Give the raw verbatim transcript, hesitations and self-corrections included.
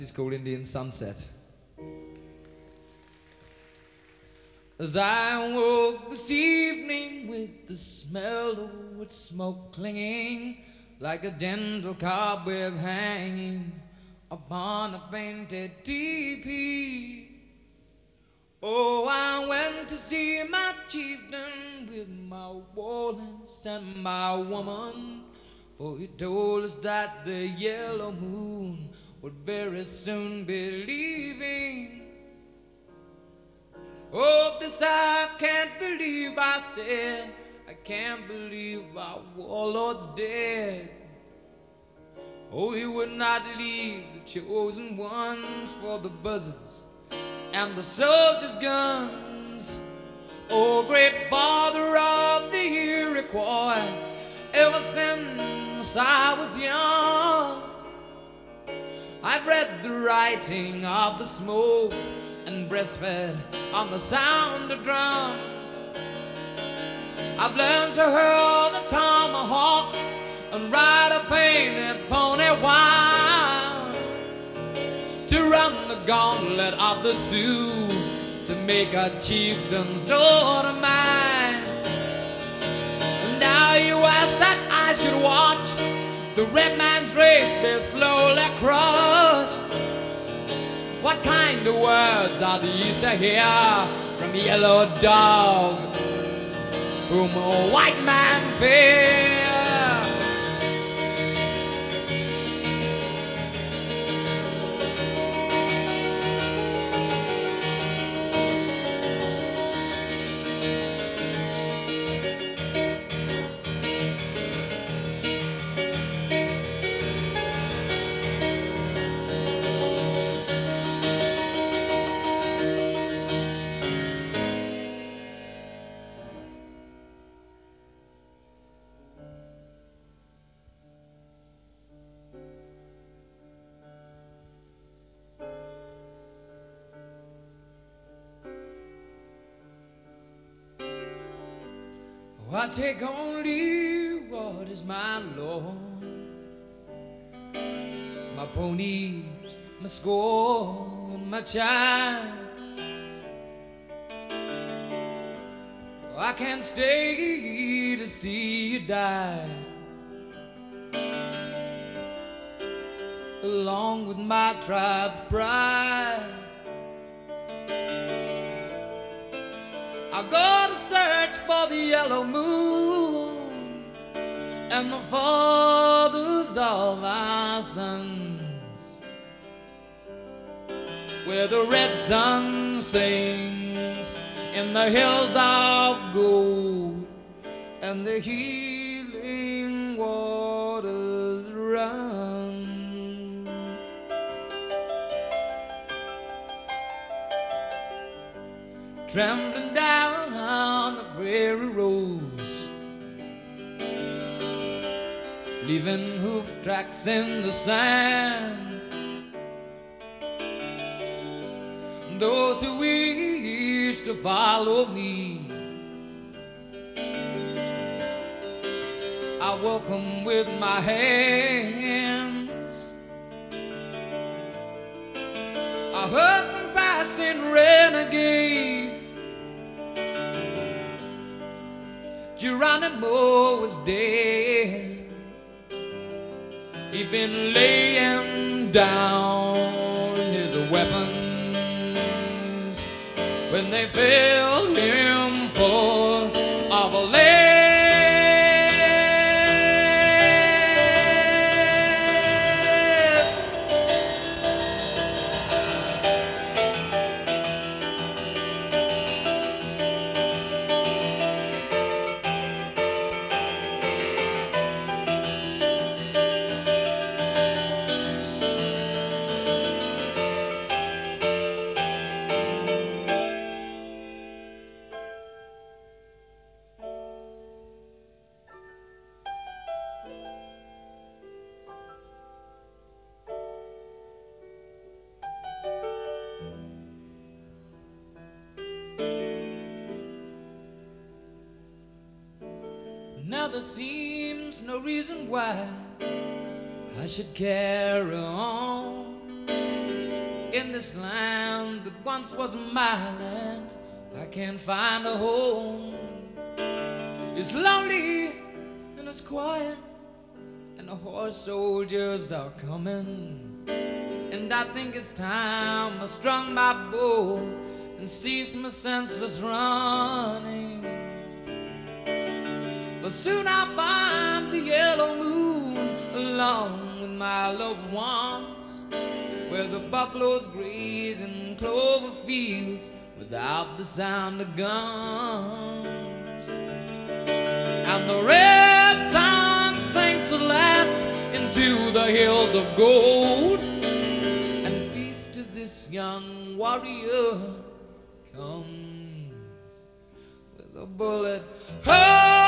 It's called Indian Sunset. As I woke this evening with the smell of wood smoke clinging like a dental cobweb hanging upon a painted teepee. Oh, I went to see my chieftain with my warless and my woman, for he told us that the yellow moon would very soon be leaving. Oh, this I can't believe, I said. I can't believe our warlord's dead. Oh, he would not leave the chosen ones for the buzzards and the soldiers' guns. Oh, great father of the Iroquois, ever since I was young, I've read the writing of the smoke and breastfed on the sound of drums. I've learned to hurl the tomahawk and ride a painted pony wild, to run the gauntlet of the Sioux, to make a chieftain's daughter mine. And now you ask that I should watch the red man's race be slowly crushed. What kind of words are these to hear from Yellow Dog, whom a white man fears? I take only what is mine, Lord. My pony, my score, and my child. I can't stay to see you die, along with my tribe's pride. I go to search for the yellow moon and the fathers of our sons, where the red sun sings in the hills of gold and the healing waters run. Trembling down the prairie roads, leaving hoof tracks in the sand. Those who wish to follow me, I welcome with my hands. I heard them passing renegades. Geronimo was dead. He'd been laying down his weapons when they filled him full of lead. Now there seems no reason why I should carry on. In this land that once was my land, I can't find a home. It's lonely and it's quiet, and the horse soldiers are coming. And I think it's time I strung my bow and cease my senseless running. But soon I'll find the yellow moon along with my loved ones, where the buffaloes graze in clover fields without the sound of guns. And the red sun sinks at last into the hills of gold, and peace to this young warrior comes with a bullet hole.